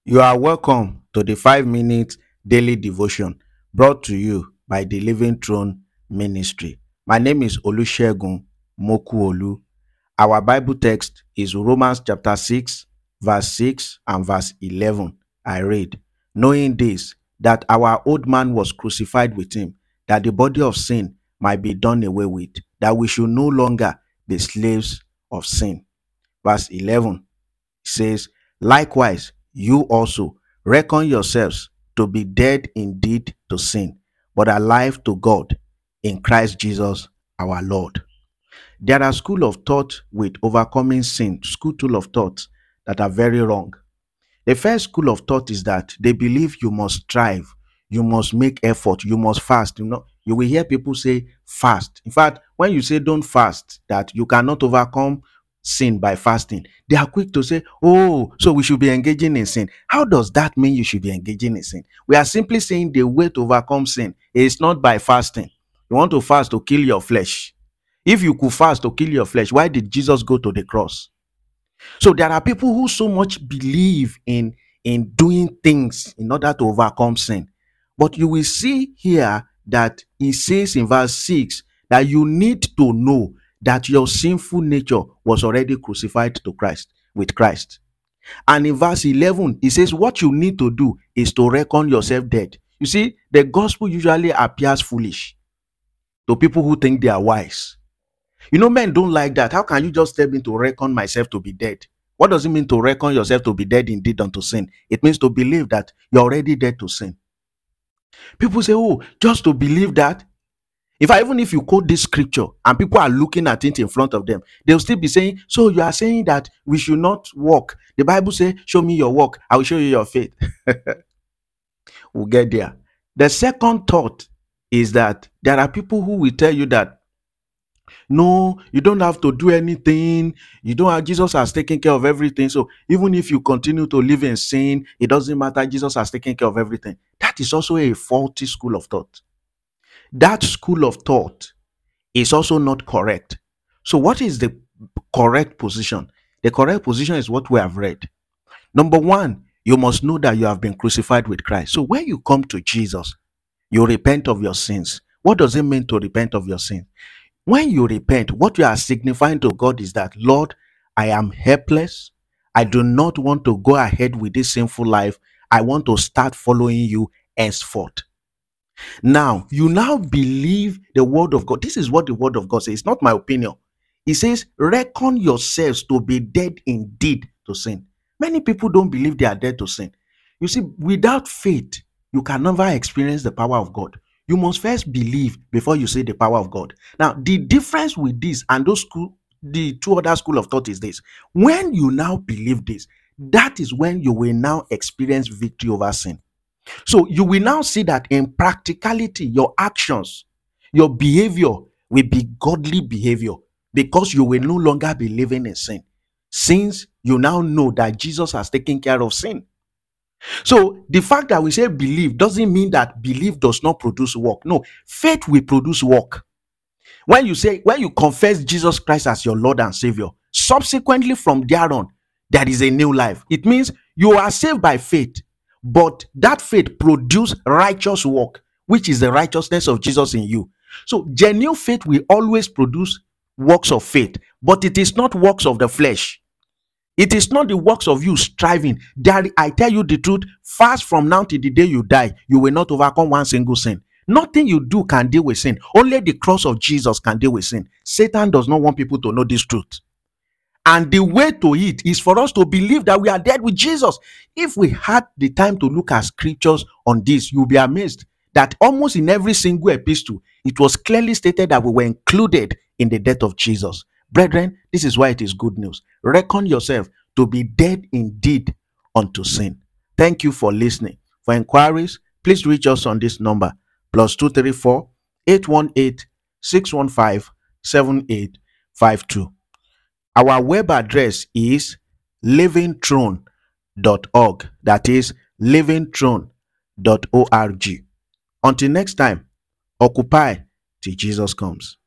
You are welcome to the 5 minute daily devotion brought to you by the Living Throne Ministry. My name is Olusegun Mokuolu. Our Bible text is Romans chapter 6, verse 6 and verse 11. I read, knowing this, that our old man was crucified with him, that the body of sin might be done away with, that we should no longer be slaves of sin. Verse 11 says, likewise, you also reckon yourselves to be dead indeed to sin, but alive to God in Christ Jesus our Lord. There are school of thought with overcoming sin, school of thoughts that are very wrong. The first school of thought is that they believe you must strive, you must make effort, you must fast. You will hear people say fast. In fact, when you say don't fast, that you cannot overcome sin by fasting, they are quick to say, oh, so we should be engaging in sin. How does that mean you should be engaging in sin? We are simply saying the way to overcome sin is not by fasting. You want to fast to kill your flesh. If you could fast to kill your flesh, why did Jesus go to the cross? So there are people who so much believe in doing things in order to overcome sin. But you will see here that he says in verse 6 that you need to know that your sinful nature was already crucified to Christ with Christ. And in verse 11, he says what you need to do is to reckon yourself dead. You see, the gospel usually appears foolish to people who think they are wise. Men don't like that. How can you just tell me to reckon myself to be dead? What does it mean to reckon yourself to be dead indeed unto sin? It means to believe that you're already dead to sin. People say, oh, just to believe that. Even if you quote this scripture and people are looking at it in front of them, they'll still be saying, so you are saying that we should not walk. The Bible says, show me your work, I will show you your faith. We'll get there. The second thought is that there are people who will tell you that no, you don't have to do anything. You don't have, Jesus has taken care of everything. So even if you continue to live in sin, it doesn't matter. Jesus has taken care of everything. That is also a faulty school of thought. That school of thought is also not correct. So what is the correct position? The correct position is what we have read. Number one, you must know that you have been crucified with Christ. So when you come to Jesus, you repent of your sins. What does it mean to repent of your sins? When you repent, what you are signifying to God is that, Lord, I am helpless. I do not want to go ahead with this sinful life. I want to start following you henceforth. Now, you now believe the word of God. This is what the word of God says. It's not my opinion. It says, reckon yourselves to be dead indeed to sin. Many people don't believe they are dead to sin. You see, without faith, you can never experience the power of God. You must first believe before you see the power of God. Now, the difference with this and the two other school of thought is this. When you now believe this, that is when you will now experience victory over sin. So you will now see that in practicality, your actions, your behavior will be godly behavior because you will no longer be living in sin, since you now know that Jesus has taken care of sin. So the fact that we say believe doesn't mean that belief does not produce work. No, faith will produce work. When you confess Jesus Christ as your Lord and Savior, subsequently from there on, there is a new life. It means you are saved by faith, but that faith produces righteous work, which is the righteousness of Jesus in you. So genuine faith will always produce works of faith, but it is not works of the flesh. It is not the works of you striving. I tell you the truth, fast from now till the day you die, you will not overcome one single sin. Nothing you do can deal with sin. Only the cross of Jesus can deal with sin. Satan does not want people to know this truth. And the way to it is for us to believe that we are dead with Jesus. If we had the time to look at scriptures on this, you'll be amazed that almost in every single epistle, it was clearly stated that we were included in the death of Jesus. Brethren, this is why it is good news. Reckon yourself to be dead indeed unto sin. Thank you for listening. For inquiries, please reach us on this number, +234 818 615 7852. Our web address is livingthrone.org. That is livingthrone.org. Until next time, occupy till Jesus comes.